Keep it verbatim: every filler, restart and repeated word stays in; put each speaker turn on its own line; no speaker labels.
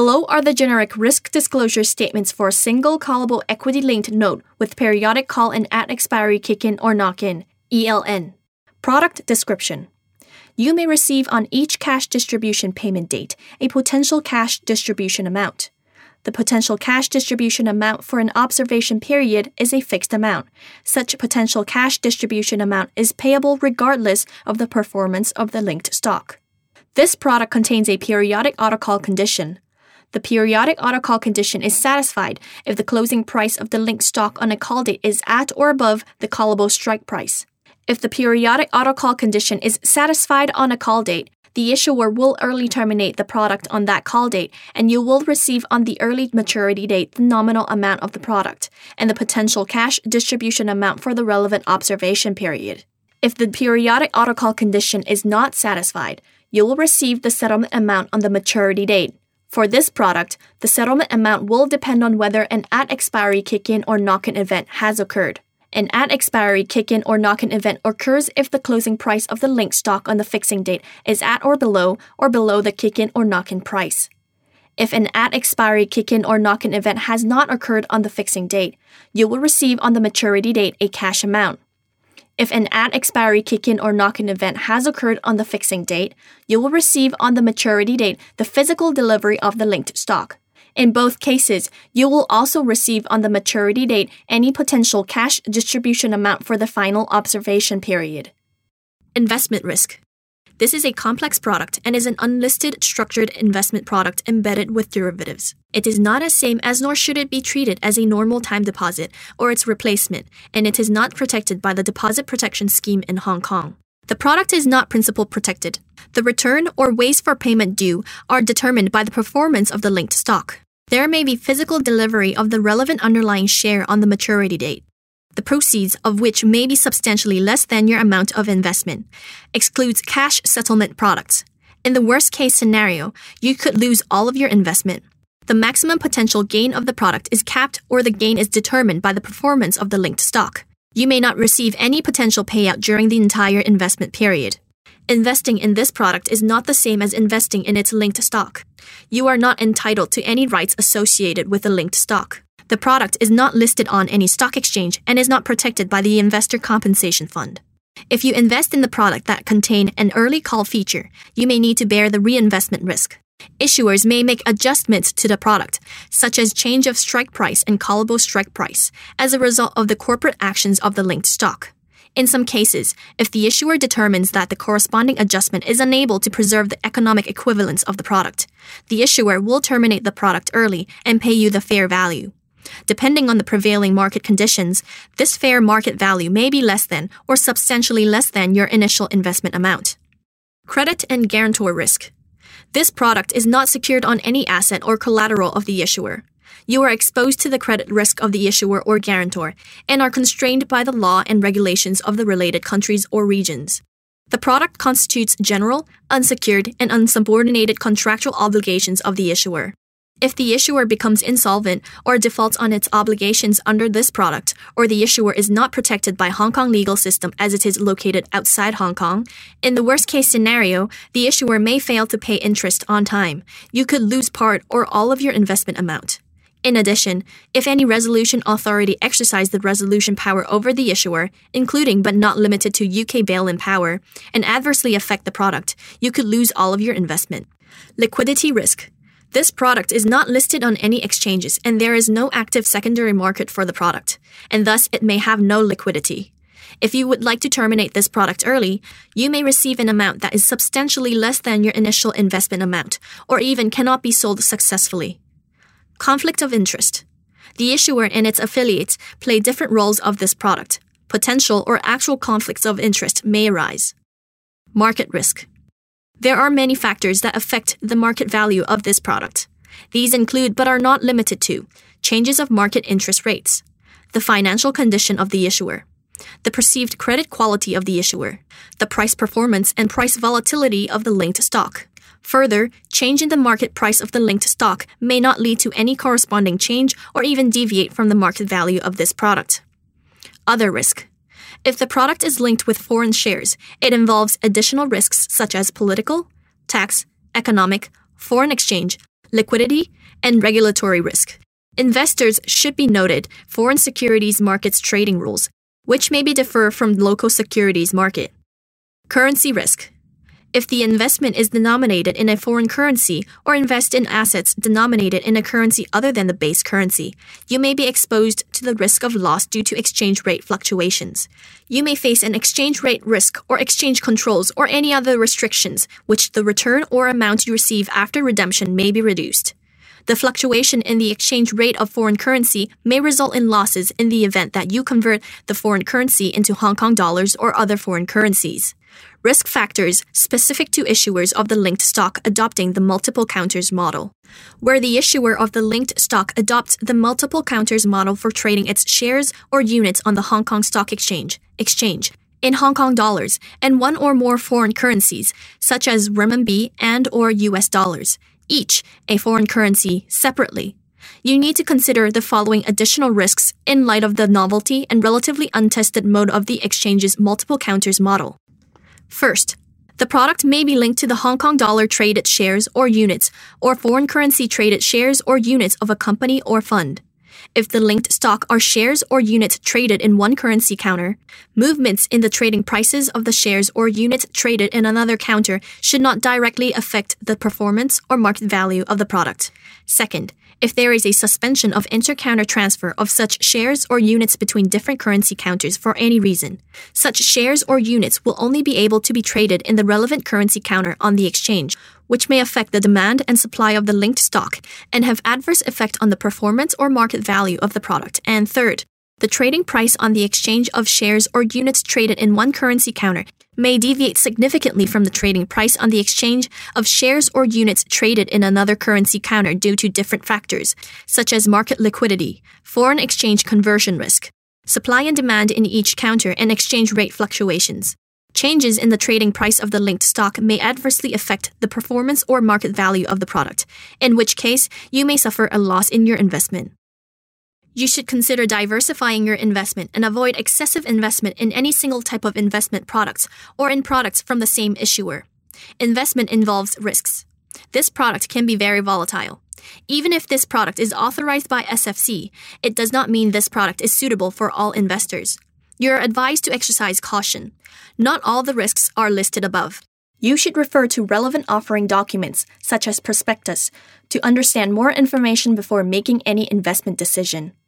Below are the generic risk disclosure statements for a single callable equity-linked note with periodic call and at expiry kick-in or knock-in, E L N. Product description. You may receive on each cash distribution payment date a potential cash distribution amount. The potential cash distribution amount for an observation period is a fixed amount. Such potential cash distribution amount is payable regardless of the performance of the linked stock. This product contains a periodic autocall condition. The periodic autocall condition is satisfied if the closing price of the linked stock on a call date is at or above the callable strike price. If the periodic autocall condition is satisfied on a call date, the issuer will early terminate the product on that call date, and you will receive on the early maturity date the nominal amount of the product and the potential cash distribution amount for the relevant observation period. If the periodic autocall condition is not satisfied, you will receive the settlement amount on the maturity date. For this product, the settlement amount will depend on whether an at-expiry kick-in or knock-in event has occurred. An at-expiry kick-in or knock-in event occurs if the closing price of the linked stock on the fixing date is at or below or below the kick-in or knock-in price. If an at-expiry kick-in or knock-in event has not occurred on the fixing date, you will receive on the maturity date a cash amount. If an at-expiry kick-in or knock-in event has occurred on the fixing date, you will receive on the maturity date the physical delivery of the linked stock. In both cases, you will also receive on the maturity date any potential cash distribution amount for the final observation period. Investment risk. This is a complex product and is an unlisted structured investment product embedded with derivatives. It is not as same as nor should it be treated as a normal time deposit or its replacement, and it is not protected by the Deposit Protection Scheme in Hong Kong. The product is not principal protected. The return or ways for payment due are determined by the performance of the linked stock. There may be physical delivery of the relevant underlying share on the maturity date, the proceeds of which may be substantially less than your amount of investment. Excludes cash settlement products. In the worst-case scenario, you could lose all of your investment. The maximum potential gain of the product is capped or the gain is determined by the performance of the linked stock. You may not receive any potential payout during the entire investment period. Investing in this product is not the same as investing in its linked stock. You are not entitled to any rights associated with the linked stock. The product is not listed on any stock exchange and is not protected by the Investor Compensation Fund. If you invest in the product that contain an early call feature, you may need to bear the reinvestment risk. Issuers may make adjustments to the product, such as change of strike price and callable strike price, as a result of the corporate actions of the linked stock. In some cases, if the issuer determines that the corresponding adjustment is unable to preserve the economic equivalence of the product, the issuer will terminate the product early and pay you the fair value. Depending on the prevailing market conditions, this fair market value may be less than or substantially less than your initial investment amount. Credit and guarantor risk. This product is not secured on any asset or collateral of the issuer. You are exposed to the credit risk of the issuer or guarantor and are constrained by the law and regulations of the related countries or regions. The product constitutes general, unsecured, and unsubordinated contractual obligations of the issuer. If the issuer becomes insolvent or defaults on its obligations under this product, or the issuer is not protected by Hong Kong legal system as it is located outside Hong Kong, in the worst-case scenario, the issuer may fail to pay interest on time. You could lose part or all of your investment amount. In addition, if any resolution authority exercise the resolution power over the issuer, including but not limited to U K bail-in power, and adversely affect the product, you could lose all of your investment. Liquidity risk. This product is not listed on any exchanges and there is no active secondary market for the product, and thus it may have no liquidity. If you would like to terminate this product early, you may receive an amount that is substantially less than your initial investment amount, or even cannot be sold successfully. Conflict of interest. The issuer and its affiliates play different roles of this product. Potential or actual conflicts of interest may arise. Market risk. There are many factors that affect the market value of this product. These include but are not limited to changes of market interest rates, the financial condition of the issuer, the perceived credit quality of the issuer, the price performance and price volatility of the linked stock. Further, change in the market price of the linked stock may not lead to any corresponding change or even deviate from the market value of this product. Other risk. If the product is linked with foreign shares, it involves additional risks such as political, tax, economic, foreign exchange, liquidity, and regulatory risk. Investors should be noted foreign securities markets trading rules, which may be differ from local securities market. Currency risk. If the investment is denominated in a foreign currency or invest in assets denominated in a currency other than the base currency, you may be exposed to the risk of loss due to exchange rate fluctuations. You may face an exchange rate risk or exchange controls or any other restrictions, which the return or amount you receive after redemption may be reduced. The fluctuation in the exchange rate of foreign currency may result in losses in the event that you convert the foreign currency into Hong Kong dollars or other foreign currencies. Risk factors specific to issuers of the linked stock adopting the multiple counters model. Where the issuer of the linked stock adopts the multiple counters model for trading its shares or units on the Hong Kong Stock Exchange, exchange in Hong Kong dollars and one or more foreign currencies, such as renminbi and or U S dollars, each a foreign currency separately. You need to consider the following additional risks in light of the novelty and relatively untested mode of the exchange's multiple counters model. First, the product may be linked to the Hong Kong dollar traded shares or units or foreign currency traded shares or units of a company or fund. If the linked stock are shares or units traded in one currency counter, movements in the trading prices of the shares or units traded in another counter should not directly affect the performance or market value of the product. Second, if there is a suspension of inter-counter transfer of such shares or units between different currency counters for any reason, such shares or units will only be able to be traded in the relevant currency counter on the exchange, which may affect the demand and supply of the linked stock and have adverse effect on the performance or market value of the product. And third, the trading price on the exchange of shares or units traded in one currency counter may deviate significantly from the trading price on the exchange of shares or units traded in another currency counter due to different factors, such as market liquidity, foreign exchange conversion risk, supply and demand in each counter, and exchange rate fluctuations. Changes in the trading price of the linked stock may adversely affect the performance or market value of the product, in which case you may suffer a loss in your investment. You should consider diversifying your investment and avoid excessive investment in any single type of investment products or in products from the same issuer. Investment involves risks. This product can be very volatile. Even if this product is authorized by S F C, it does not mean this product is suitable for all investors. You are advised to exercise caution. Not all the risks are listed above. You should refer to relevant offering documents, such as prospectus, to understand more information before making any investment decision.